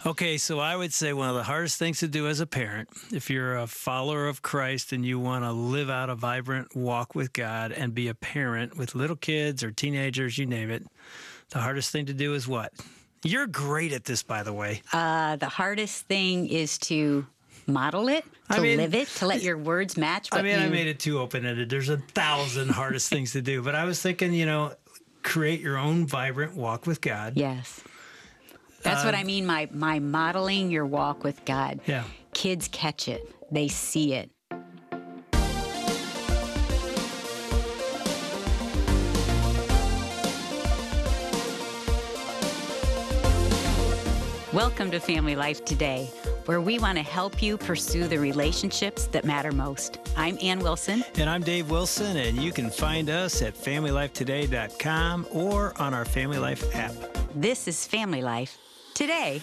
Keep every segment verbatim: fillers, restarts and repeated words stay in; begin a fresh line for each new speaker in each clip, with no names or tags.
Okay, so I would say one of the hardest things to do as a parent, if you're a follower of Christ and you want to live out a vibrant walk with God and be a parent with little kids or teenagers, you name it, the hardest thing to do is what? You're great at this, by the way.
Uh, the hardest thing is to model it, to
I mean,
live it, to let your words match what
I mean,
you...
I made it too open-ended. There's a thousand hardest things to do, but I was thinking, you know, create your own vibrant walk with God.
Yes. That's uh, what I mean, my, my modeling your walk with God.
Yeah.
Kids catch it. They see it. Welcome to Family Life Today, where we want to help you pursue the relationships that matter most. I'm Ann Wilson.
And I'm Dave Wilson, and you can find us at family life today dot com or on our Family Life app.
This is Family Life Today.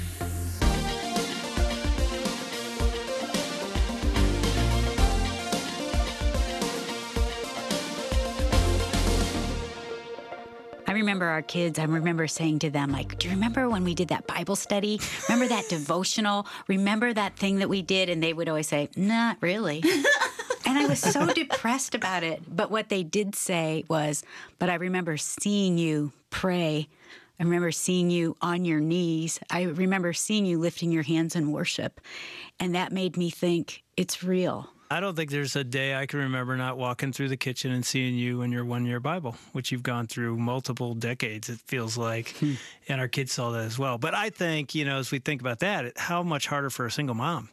I remember our kids, I remember saying to them, like, do you remember when we did that Bible study? Remember that devotional? Remember that thing that we did? And they would always say, not really. And I was so depressed about it. But what they did say was, but I remember seeing you pray. I remember seeing you on your knees. I remember seeing you lifting your hands in worship. And that made me think, it's real.
I don't think there's a day I can remember not walking through the kitchen and seeing you in your one-year Bible, which you've gone through multiple decades, it feels like, hmm. and our kids saw that as well. But I think, you know, as we think about that, how much harder for a single mom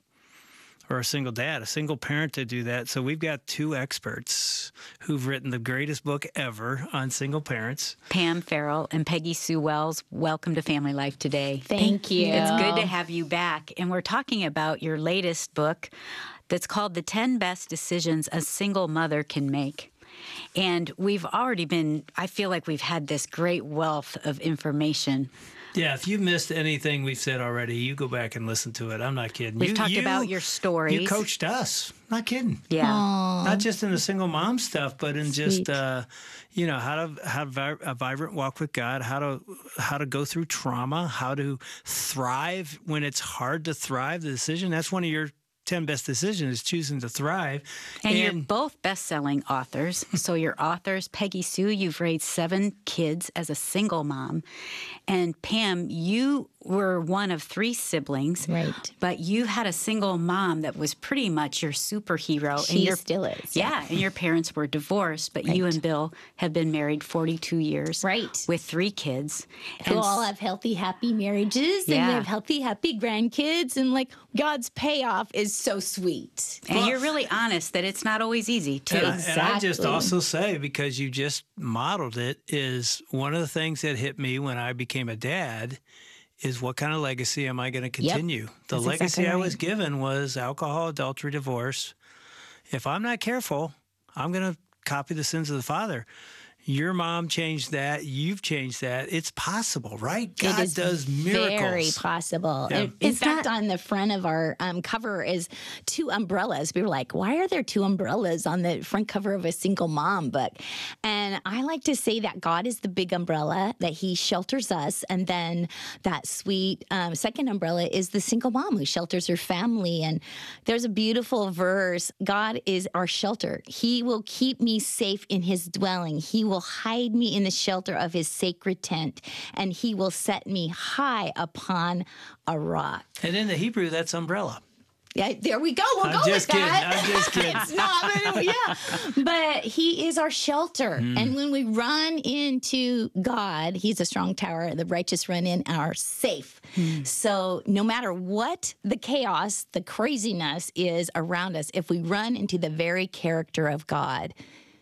or a single dad, a single parent to do that. So we've got two experts who've written the greatest book ever on single parents.
Pam Farrell and Peggy Sue Wells, welcome to Family Life Today.
Thank you.
It's good to have you back. And we're talking about your latest book that's called The ten Best Decisions a Single Mother Can Make. And we've already been, I feel like we've had this great wealth of information.
Yeah, if you missed anything we've said already, you go back and listen to it. I'm not kidding.
We've
you,
talked
you,
about your stories.
You coached us. Not kidding.
Yeah.
Aww.
Not just in the single mom stuff, but in
Sweet.
just, uh, you know, how to have a vibrant walk with God, how to how to go through trauma, how to thrive when it's hard to thrive, the decision. That's one of your ten best decisions, is choosing to thrive.
And, and you're both best-selling authors. So you're authors. Peggy Sue, you've raised seven kids as a single mom. And Pam, you were one of three siblings.
Right.
But you had a single mom that was pretty much your superhero.
She
and your,
still is.
Yeah, yeah, and your parents were divorced, but
right.
you and Bill have been married forty-two years.
Right.
With three kids.
Who all have healthy, happy marriages.
Yeah.
And we have healthy, happy grandkids. And, like, God's payoff is so sweet.
And
Well,
you're really honest that it's not always easy, too.
And I,
Exactly.
and I just also say, because you just modeled it, is one of the things that hit me when I became a dad is what kind of legacy am I going to continue?
Yep.
The
That's
legacy
exactly
I
right.
was given was alcohol, adultery, divorce. If I'm not careful, I'm going to copy the sins of the father. Your mom changed that. You've changed that. It's possible, right? God
it is
does miracles.
Very possible.
Yeah.
In, in
Is
fact,
that-
on the front of our um, cover is two umbrellas. We were like, why are there two umbrellas on the front cover of a single mom book? And I like to say that God is the big umbrella, that he shelters us. And then that sweet um, second umbrella is the single mom who shelters her family. And there's a beautiful verse. God is our shelter. He will keep me safe in his dwelling. He will will hide me in the shelter of his sacred tent, and he will set me high upon a rock.
And in the Hebrew, that's umbrella.
Yeah, there we go. We'll
I'm
go
just
with
kidding.
that.
I'm just kidding.
It's not, but yeah. But he is our shelter.
Mm.
And when we run into God, he's a strong tower. The righteous run in and are safe. Mm. So no matter what the chaos, the craziness is around us, if we run into the very character of God,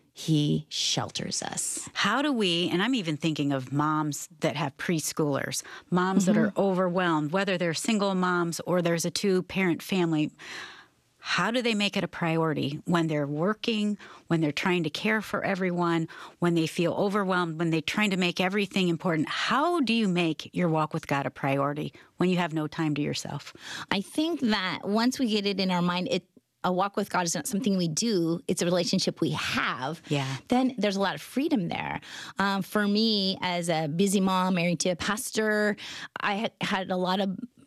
he shelters us.
How do we, and I'm even thinking of moms that have preschoolers, moms mm-hmm. that are overwhelmed, whether they're single moms or there's a two-parent family, how do they make it a priority when they're working, when they're trying to care for everyone, when they feel overwhelmed, when they're trying to make everything important? How do you make your walk with God a priority when you have no time to yourself?
I think that once we get it in our mind, it a walk with God is not something we do. It's a relationship we have.
Yeah.
Then there's a lot of freedom there. Um, for me, as a busy mom married to a pastor, I had, had a lot of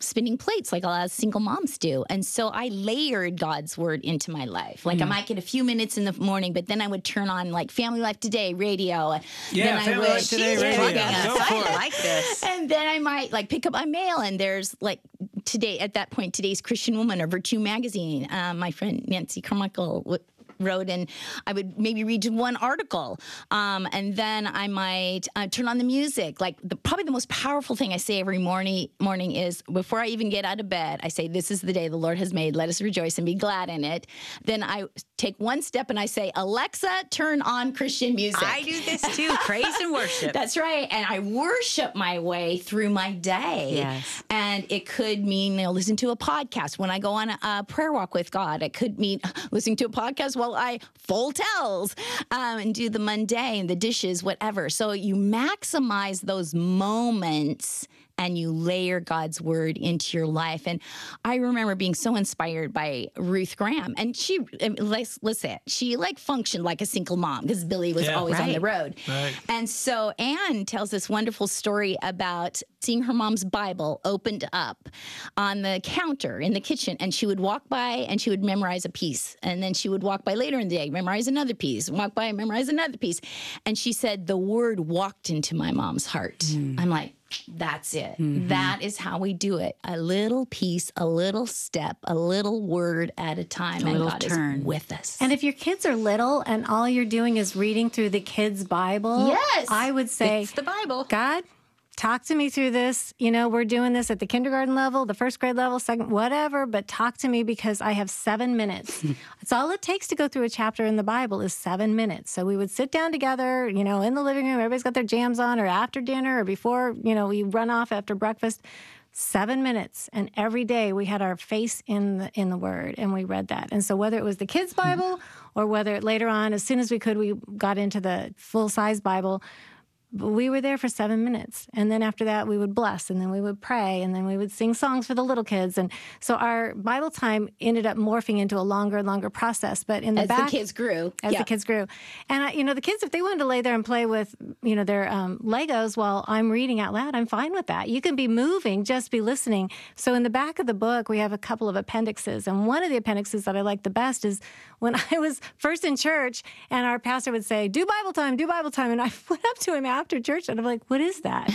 spinning plates like a lot of single moms do. And so I layered God's word into my life. Like mm. I might get a few minutes in the morning, but then I would turn on like Family Life Today radio.
Yeah,
then
Family
I would,
Life Today radio. Go for it.
I like this.
And then I might like pick up my mail, and there's like today, at that point, Today's Christian Woman or Virtue Magazine. Um, my friend Nancy Carmichael w- wrote, and I would maybe read one article. Um, and then I might uh, turn on the music. Like the, probably the most powerful thing I say every morning morning is before I even get out of bed, I say, this is the day the Lord has made. Let us rejoice and be glad in it. Then I take one step and I say, Alexa, turn on Christian music.
I do this too. Praise and worship.
That's right. And I worship my way through my day.
Yes.
And it could mean, you know, listen to a podcast when I go on a, a prayer walk with God. It could mean listening to a podcast while I fold towels um, and do the mundane, the dishes, whatever. So you maximize those moments and you layer God's word into your life. And I remember being so inspired by Ruth Graham. And she, let's, let's say it, she like functioned like a single mom because Billy was
yeah,
always
right.
on the road.
Right.
And so Anne tells this wonderful story about seeing her mom's Bible opened up on the counter in the kitchen. And she would walk by and she would memorize a piece. And then she would walk by later in the day, memorize another piece, walk by and memorize another piece. And she said, the word walked into my mom's heart. Mm. I'm like, that's it. Mm-hmm. That is how we do it. A little piece, a little step, a little word at a time.
A
and
little
God
turn.
is with us.
And if your kids are little and all you're doing is reading through the kids' Bible,
yes,
I would say,
it's the Bible.
God, talk to me through this. You know, we're doing this at the kindergarten level, the first grade level, second, whatever, but talk to me because I have seven minutes. That's all it takes to go through a chapter in the Bible is seven minutes. So we would sit down together, you know, in the living room, everybody's got their jams on, or after dinner, or before, you know, we run off after breakfast. Seven minutes, and every day we had our face in the in the Word, and we read that. And so whether it was the kids' Bible or whether later on, as soon as we could, we got into the full-size Bible, we were there for seven minutes. And then after that, we would bless, and then we would pray, and then we would sing songs for the little kids. And so our Bible time ended up morphing into a longer and longer process. But in the
as
back,
the kids grew.
As
yep.
the kids grew. And, I, you know, the kids, if they wanted to lay there and play with, you know, their um, Legos while I'm reading out loud, I'm fine with that. You can be moving, just be listening. So in the back of the book, we have a couple of appendixes. And one of the appendixes that I like the best is when I was first in church and our pastor would say, do Bible time, do Bible time. And I went up to him after church and I'm like, what is that?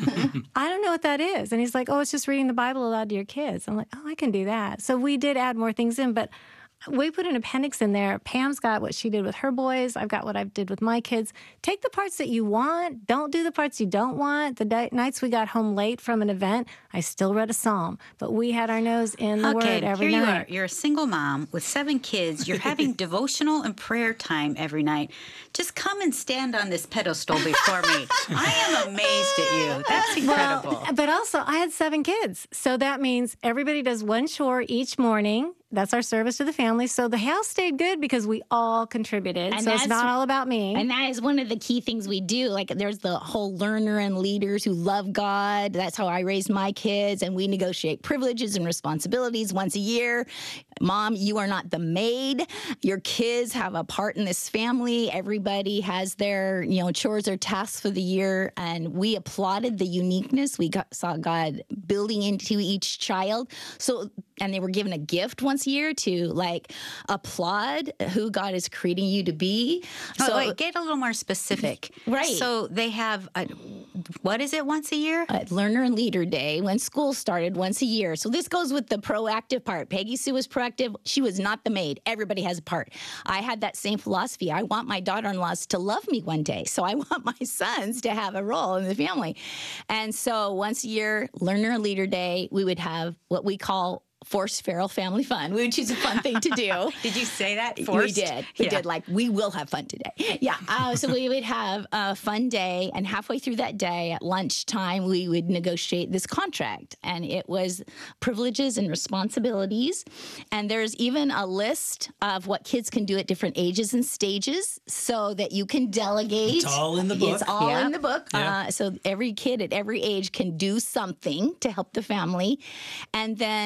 I don't know what that is. And he's like, oh, it's just reading the Bible aloud to your kids. I'm like, oh, I can do that. So we did add more things in, but we put an appendix in there. Pam's got what she did with her boys. I've got what I did with my kids. Take the parts that you want. Don't do the parts you don't want. The di- nights we got home late from an event, I still read a psalm, but we had our nose in the
okay,
Word every
here you
night.
are. You're a single mom with seven kids. You're having devotional and prayer time every night. Just come and stand on this pedestal before me. I am amazed at you. That's incredible.
Well, but also, I had seven kids. So that means everybody does one chore each morning. That's our service to the family. So the house stayed good because we all contributed.
And
so it's not all about me.
And that is one of the key things we do. Like there's the whole learner and leaders who love God. That's how I raised my kids. And we negotiate privileges and responsibilities once a year. Mom, you are not the maid. Your kids have a part in this family. Everybody has their, you know, chores or tasks for the year. And we applauded the uniqueness. We got, saw God building into each child. So, and they were given a gift once a year to like applaud who God is creating you to be.
Oh,
So
wait, get a little more specific.
Right.
So they have, a, what is it, once a year?
uh, Learner and Leader Day when school started once a year. So this goes with the proactive part. Peggy Sue was proactive. She was not the maid. Everybody has a part. I had that same philosophy. I want my daughter-in-laws to love me one day. So I want my sons to have a role in the family. And so once a year, Learner and Leader Day, we would have what we call forced feral family fun, which is a fun thing to do.
Did you say that?
We
Forced?
did. We
Yeah.
did. Like, we will have fun today. Yeah. Uh, so we would have a fun day, and halfway through that day at lunchtime, we would negotiate this contract. And it was privileges and responsibilities. And there's even a list of what kids can do at different ages and stages so that you can delegate.
It's all in the book.
It's all
Yeah.
in the book.
Yeah.
Uh, so every kid at every age can do something to help the family. And then we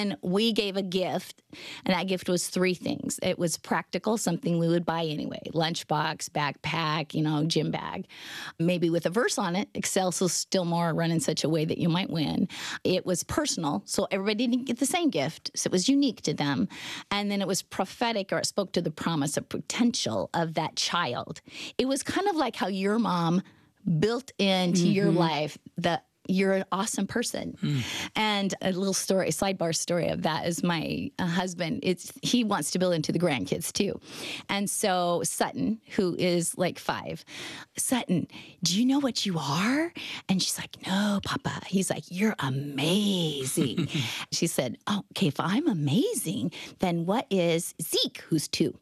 we gave a gift, and that gift was three things. It was practical, something we would buy anyway, lunchbox, backpack, you know, gym bag, maybe with a verse on it, Excelsior still more, run in such a way that you might win. It was personal, so everybody didn't get the same gift, so it was unique to them. And then it was prophetic, or it spoke to the promise of potential of that child. It was kind of like how your mom built into mm-hmm. your life the you're an awesome person. Mm. And a little story, sidebar story of that is my uh, husband. It's he wants to build into the grandkids too. And so Sutton, who is like five, Sutton, do you know what you are? And she's like, no, Papa. He's like, you're amazing. She said, oh, okay, if I'm amazing, then what is Zeke, who's two?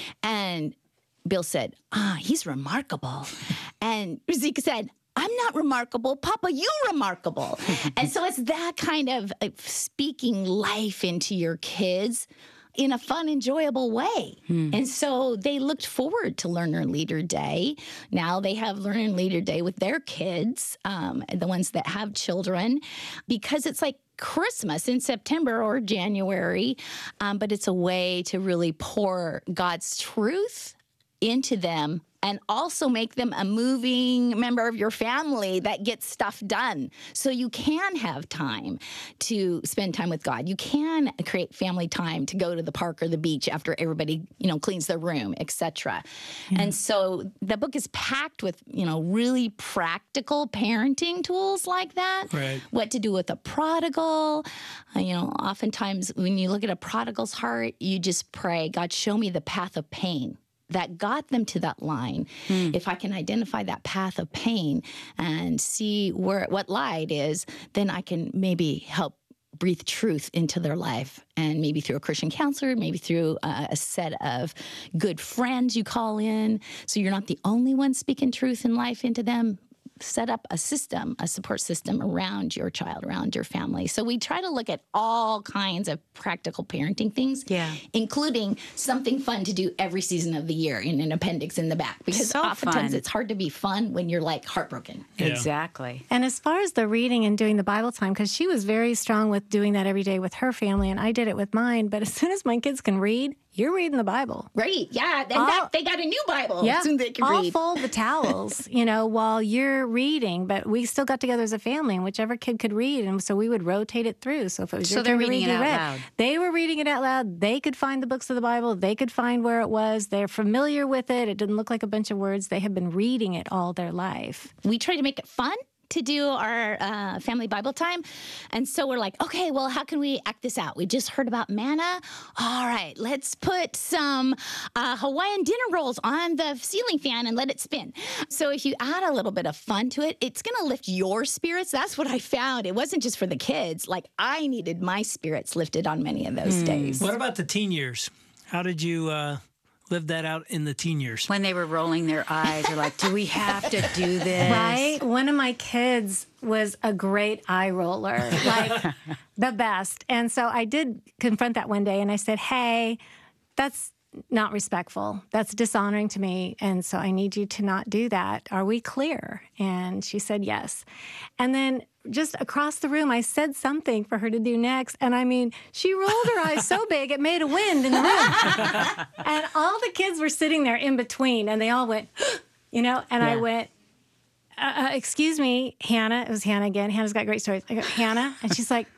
And Bill said, ah, he's remarkable. And Zeke said, I'm not remarkable. Papa, you're remarkable. And so it's that kind of uh, speaking life into your kids in a fun, enjoyable way. Hmm. And so they looked forward to Learner Leader Day. Now they have Learner Leader Day with their kids, um, the ones that have children, because it's like Christmas in September or January, um, but it's a way to really pour God's truth into them and also make them a moving member of your family that gets stuff done. So you can have time to spend time with God. You can create family time to go to the park or the beach after everybody, you know, cleans their room, et cetera. Yeah. And so the book is packed with, you know, really practical parenting tools like that.
Right.
What to do with a prodigal. Uh, you know, oftentimes when you look at a prodigal's heart, you just pray, God, show me the path of pain that got them to that line. Mm. If I can identify that path of pain and see where what lie it is, then I can maybe help breathe truth into their life, and maybe through a Christian counselor, maybe through a, a set of good friends you call in, so you're not the only one speaking truth in life into them. Set up a system, a support system around your child, around your family. So we try to look at all kinds of practical parenting things,
yeah.
including something fun to do every season of the year in an appendix in the back. Because
so
oftentimes
fun.
It's hard to be fun when you're like heartbroken.
Yeah. Exactly.
And as far as the reading and doing the Bible time, because she was very strong with doing that every day with her family, and I did it with mine. But as soon as my kids can read, you're reading the Bible.
Right, yeah. And
I'll,
that, they got a new Bible
yeah,
as soon as they can
I'll
read.
fold the towels, you know, while you're reading. But we still got together as a family, and whichever kid could read. And so we would rotate it through. So if it was
so
your
they're
turn to
reading
read,
it
you
out
read.
loud.
They were reading it out loud. They could find the books of the Bible. They could find where it was. They're familiar with it. It didn't look like a bunch of words. They have been reading it all their life.
We try to make it fun to do our uh, family Bible time. And so we're like, okay, well, how can we act this out? We just heard about manna. All right, let's put some uh, Hawaiian dinner rolls on the ceiling fan and let it spin. So if you add a little bit of fun to it, it's going to lift your spirits. That's what I found. It wasn't just for the kids. Like, I needed my spirits lifted on many of those mm. days.
What about the teen years? How did you uh, live that out in the teen years?
When they were rolling their eyes, or like, do we have to do this?
Right? One of my kids was a great eye roller, like the best. And so I did confront that one day, and I said, hey, that's not respectful. That's dishonoring to me. And so I need you to not do that. Are we clear? And she said yes. And then just across the room, I said something for her to do next. And I mean, she rolled her eyes so big, it made a wind in the room. And all the kids were sitting there in between, and they all went, you know, and yeah. I went, uh, uh, excuse me, Hannah. It was Hannah again. Hannah's got great stories. I go, Hannah? And she's like,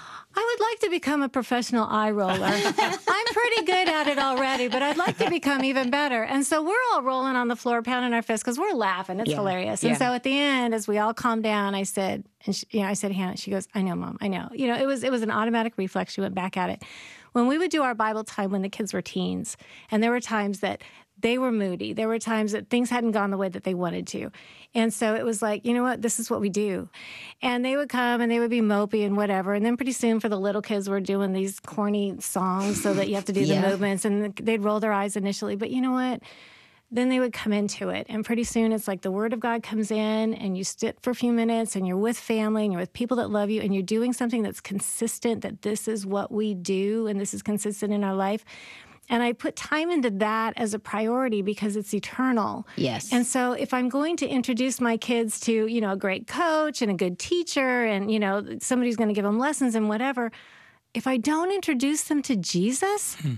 I would like to become a professional eye roller. I'm pretty good at it already, but I'd like to become even better. And so we're all rolling on the floor, pounding our fists because we're laughing. It's yeah. hilarious. And yeah. so at the end, as we all calmed down, I said, and she, you know, I said, Hannah, she goes, I know, Mom, I know. You know, it was it was an automatic reflex. She went back at it. When we would do our Bible time when the kids were teens, and there were times that they were moody. There were times that things hadn't gone the way that they wanted to. And so it was like, you know what, this is what we do. And they would come and they would be mopey and whatever. And then pretty soon for the little kids, we're doing these corny songs so that you have to do yeah. the movements. And they'd roll their eyes initially. But you know what? Then they would come into it. And pretty soon it's like the Word of God comes in and you sit for a few minutes and you're with family and you're with people that love you and you're doing something that's consistent, that this is what we do and this is consistent in our life. And I put time into that as a priority because it's eternal.
Yes.
And so if I'm going to introduce my kids to, you know, a great coach and a good teacher and, you know, somebody who's going to give them lessons and whatever, if I don't introduce them to Jesus, hmm.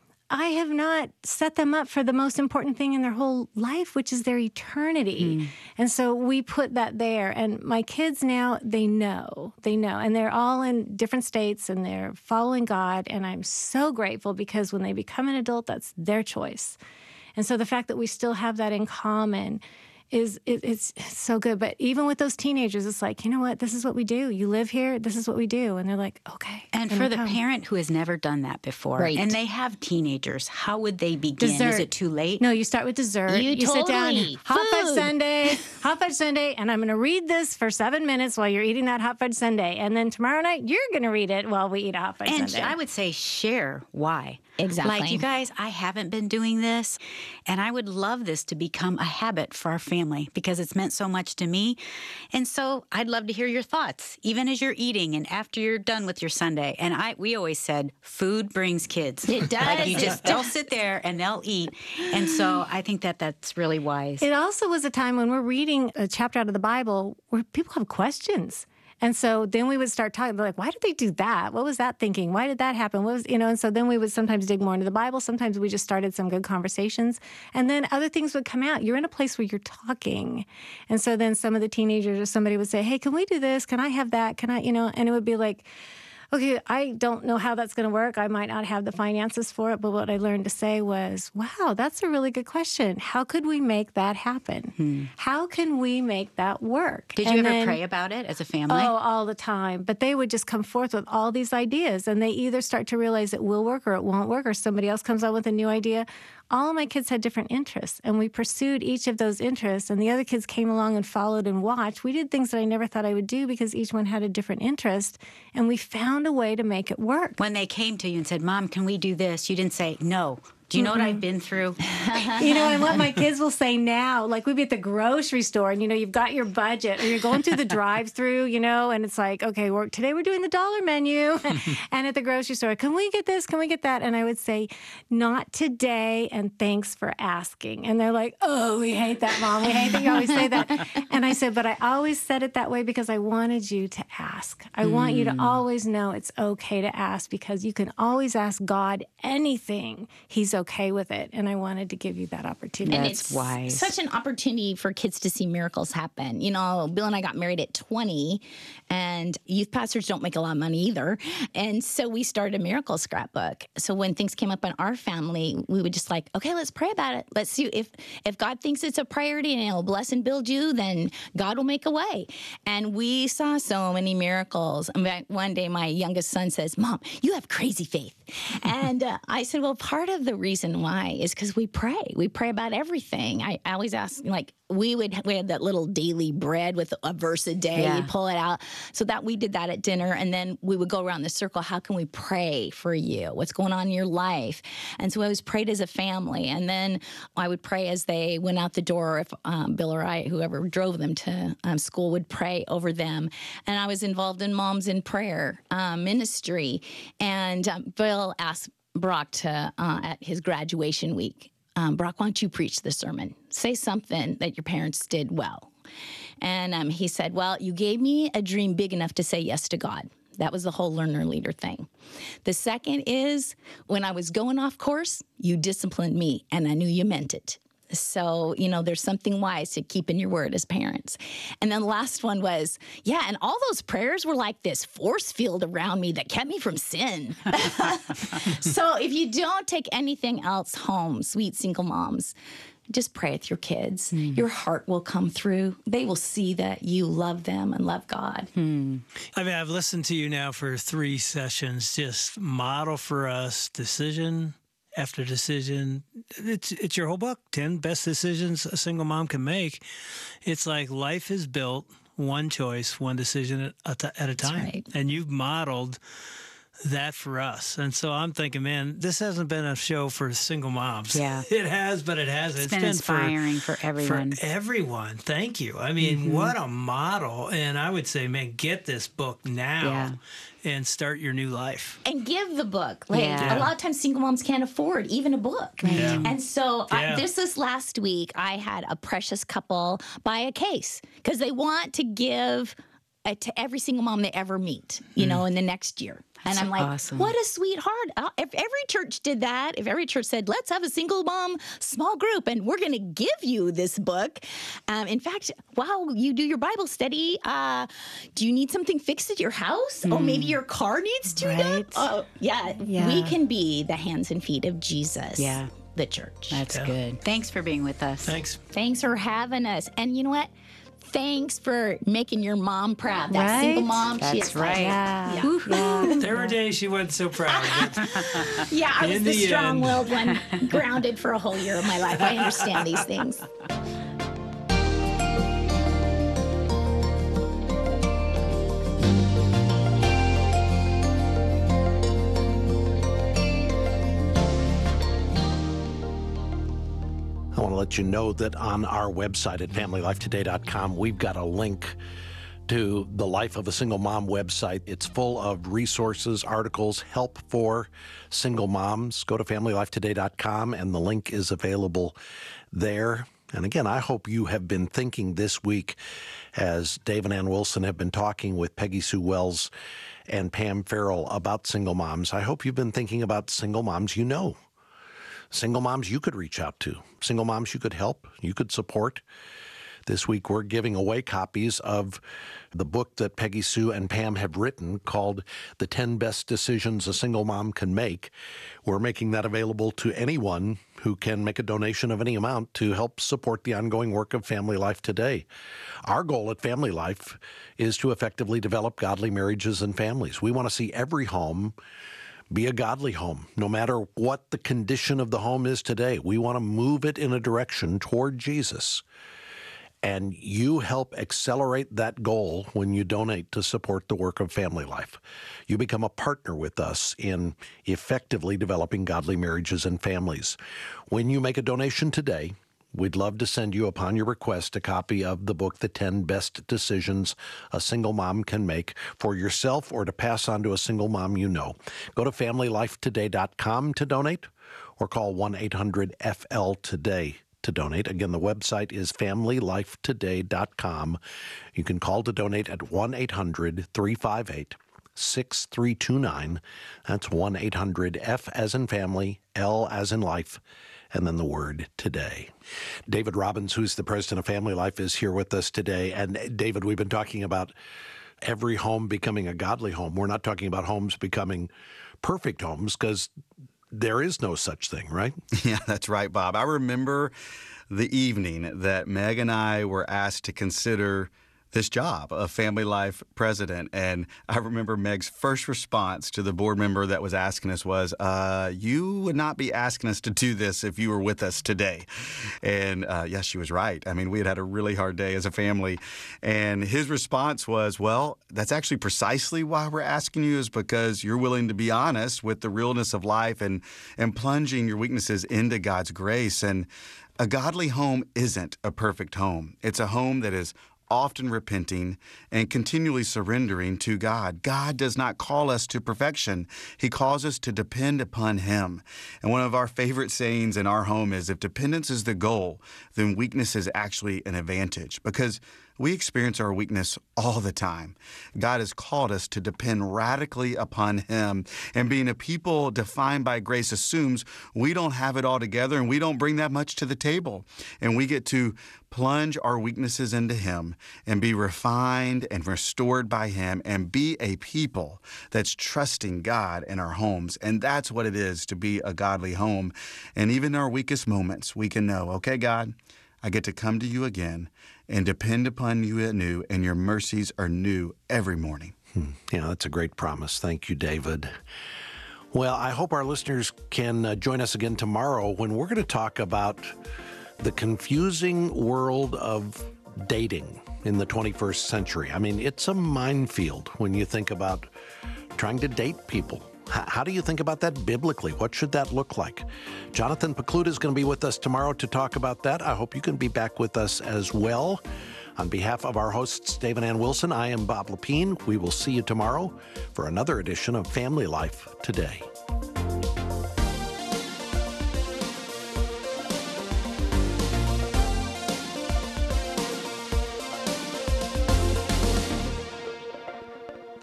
I have not set them up for the most important thing in their whole life, which is their eternity. Mm. And so we put that there. And my kids now, they know, they know. And they're all in different states and they're following God. And I'm so grateful because when they become an adult, that's their choice. And so the fact that we still have that in common is it, it's, it's so good. But even with those teenagers, it's like, you know what? This is what we do. You live here. This is what we do. And they're like, okay.
And for the come. parent who has never done that before, right. and they have teenagers, how would they begin?
Dessert.
Is it too late?
No, you start with dessert.
You,
you
totally.
sit down, hot
Food.
fudge sundae, hot fudge sundae, and I'm going to read this for seven minutes while you're eating that hot fudge sundae. And then tomorrow night, you're going to read it while we eat a hot fudge
and
sundae.
I would say share why.
Exactly.
Like, you guys, I haven't been doing this, and I would love this to become a habit for our family because it's meant so much to me. And so I'd love to hear your thoughts, even as you're eating and after you're done with your Sunday. And I, we always said, food brings kids.
It does.
Like, you just, they'll sit there and they'll eat. And so I think that that's really wise.
It also was a time when we're reading a chapter out of the Bible where people have questions. And so then we would start talking, like, why did they do that? What was that thinking? Why did that happen? What was, you know, and so then we would sometimes dig more into the Bible. Sometimes we just started some good conversations. And then other things would come out. You're in a place where you're talking. And so then some of the teenagers or somebody would say, hey, can we do this? Can I have that? Can I, you know, and it would be like, okay, I don't know how that's going to work. I might not have the finances for it. But what I learned to say was, wow, that's a really good question. How could we make that happen? Hmm. How can we make that work?
Did you and ever then, pray about it as a family?
Oh, all the time. But they would just come forth with all these ideas. And they either start to realize it will work or it won't work, or somebody else comes out with a new idea. All of my kids had different interests, and we pursued each of those interests, and the other kids came along and followed and watched. We did things that I never thought I would do because each one had a different interest, and we found a way to make it work.
When they came to you and said, Mom, can we do this? You didn't say, no. Do you know mm-hmm. what I've been through?
You know, and what my kids will say now, like we'd be at the grocery store and, you know, you've got your budget or you're going through the drive-through, you know, and it's like, okay, we're, today we're doing the dollar menu. And at the grocery store, can we get this? Can we get that? And I would say, not today, and thanks for asking. And they're like, oh, we hate that, Mom. We hate that you always say that. And I said, but I always said it that way because I wanted you to ask. I mm. want you to always know it's okay to ask because you can always ask God anything. He's okay with it, and I wanted to give you that opportunity.
And
That's
it's
wise.
Such an opportunity for kids to see miracles happen. You know, Bill and I got married at twenty, and youth pastors don't make a lot of money either. And so we started a miracle scrapbook. So when things came up in our family, we would just like, okay, let's pray about it. Let's see if if God thinks it's a priority and it'll bless and build you, then God will make a way. And we saw so many miracles. And one day, my youngest son says, Mom, you have crazy faith. And uh, I said, well, part of the reason why is because we pray. We pray about everything. I, I always ask, like, we would we had that little daily bread with a verse a day.
Yeah.
You pull it out. So that we did that at dinner, and then we would go around the circle. How can we pray for you? What's going on in your life? And so I was prayed as a family, and then I would pray as they went out the door. If um, Bill or I, whoever drove them to um, school, would pray over them. And I was involved in Moms in Prayer um, ministry. And um, Bill asked Brock to uh, at his graduation week. Um, Brock, why don't you preach the sermon? Say something that your parents did well. And um, he said, well, you gave me a dream big enough to say yes to God. That was the whole learner leader thing. The second is when I was going off course, you disciplined me, and I knew you meant it. So, you know, there's something wise to keeping your word as parents. And then the last one was, yeah, and all those prayers were like this force field around me that kept me from sin. So if you don't take anything else home, sweet single moms, just pray with your kids. Mm. Your heart will come through. They will see that you love them and love God.
Mm. I mean, I've listened to you now for three sessions. Just model for us decision after decision. It's it's your whole book, ten Best Decisions a Single Mom Can Make. It's like life is built one choice, one decision at a, at a time.
Right.
And you've modeled that for us. And so I'm thinking, man, this hasn't been a show for single moms.
Yeah.
It has, but it hasn't.
It's, it's been, been inspiring for, for everyone.
For everyone. Thank you. I mean, mm-hmm. what a model. And I would say, man, get this book now. Yeah. And start your new life.
And give the book. Like
yeah.
a lot of times single moms can't afford even a book.
Yeah.
And so
yeah.
I, this was last week, I had a precious couple buy a case because they want to give uh, to every single mom they ever meet, you know, in the next year.
That's
and I'm like,
awesome.
what a sweetheart. Uh, If every church did that, if every church said, let's have a single mom small group and we're going to give you this book. Um, in fact, while you do your Bible study, uh, do you need something fixed at your house? Oh, maybe your car needs to
Right.
Oh, yeah.
Yeah.
We can be the hands and feet of Jesus,
Yeah.
the church.
That's
Yeah.
good. Thanks for being with us.
Thanks.
Thanks for having us. And you know what? Thanks for making your mom proud. That
Right?
single mom. she
That's
is like-
right.
Yeah.
Yeah.
There were days she wasn't so proud. But
Yeah, I was
In
the,
the
strong-willed one, grounded for a whole year of my life. I understand these things.
I want to let you know that on our website at family life today dot com, we've got a link to the Life of a Single Mom website. It's full of resources, articles, help for single moms. Go to family life today dot com, and the link is available there. And again, I hope you have been thinking this week, as Dave and Ann Wilson have been talking with Peggy Sue Wells and Pam Farrell about single moms. I hope you've been thinking about single moms you know. Single moms you could reach out to, single moms you could help, you could support. This week we're giving away copies of the book that Peggy Sue and Pam have written called The ten Best Decisions a Single Mom Can Make. We're making that available to anyone who can make a donation of any amount to help support the ongoing work of Family Life Today. Our goal at Family Life is to effectively develop godly marriages and families. We want to see every home be a godly home, no matter what the condition of the home is today. We want to move it in a direction toward Jesus. And you help accelerate that goal when you donate to support the work of Family Life. You become a partner with us in effectively developing godly marriages and families. When you make a donation today, we'd love to send you, upon your request, a copy of the book, The ten Best Decisions a Single Mom Can Make, for yourself or to pass on to a single mom you know. Go to family life today dot com to donate, or call one eight hundred F L today to donate. Again, the website is family life today dot com. You can call to donate at one eight hundred three five eight six three two nine. That's one eight hundred F as in family, L as in life, and then the word today. David Robbins, who's the president of Family Life, is here with us today. And David, we've been talking about every home becoming a godly home. We're not talking about homes becoming perfect homes, because there is no such thing, right?
Yeah, that's right, Bob. I remember the evening that Meg and I were asked to consider this job of Family Life president. And I remember Meg's first response to the board member that was asking us was, uh, you would not be asking us to do this if you were with us today. And uh, yes, she was right. I mean, we had had a really hard day as a family. And his response was, well, that's actually precisely why we're asking you, is because you're willing to be honest with the realness of life and, and plunging your weaknesses into God's grace. And a godly home isn't a perfect home. It's a home that is often repenting and continually surrendering to God. God does not call us to perfection. He calls us to depend upon Him. And one of our favorite sayings in our home is, if dependence is the goal, then weakness is actually an advantage, because we experience our weakness all the time. God has called us to depend radically upon Him. And being a people defined by grace assumes we don't have it all together and we don't bring that much to the table. And we get to plunge our weaknesses into Him and be refined and restored by Him and be a people that's trusting God in our homes. And that's what it is to be a godly home. And even in our weakest moments, we can know, okay, God, I get to come to you again and depend upon you anew, and your mercies are new every morning.
Hmm. Yeah, that's a great promise. Thank you, David. Well, I hope our listeners can uh, join us again tomorrow when we're going to talk about the confusing world of dating in the twenty-first century. I mean, it's a minefield when you think about trying to date people. How do you think about that biblically? What should that look like? Jonathan Pokluda is going to be with us tomorrow to talk about that. I hope you can be back with us as well. On behalf of our hosts, Dave and Ann Wilson, I am Bob Lepine. We will see you tomorrow for another edition of Family Life Today.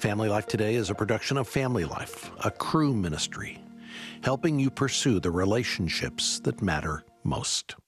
Family Life Today is a production of Family Life, a Cru ministry, helping you pursue the relationships that matter most.